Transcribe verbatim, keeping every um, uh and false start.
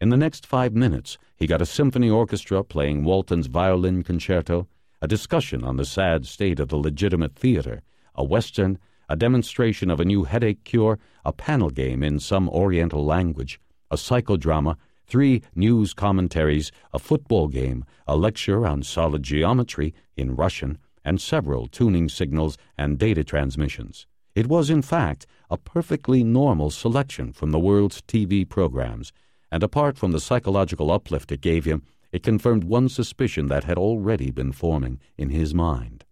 In the next five minutes, he got a symphony orchestra playing Walton's violin concerto, a discussion on the sad state of the legitimate theater, a western, a demonstration of a new headache cure, a panel game in some Oriental language, a psychodrama, three news commentaries, a football game, a lecture on solid geometry in Russian, and several tuning signals and data transmissions. It was, in fact, a perfectly normal selection from the world's T V programs, and apart from the psychological uplift it gave him, it confirmed one suspicion that had already been forming in his mind.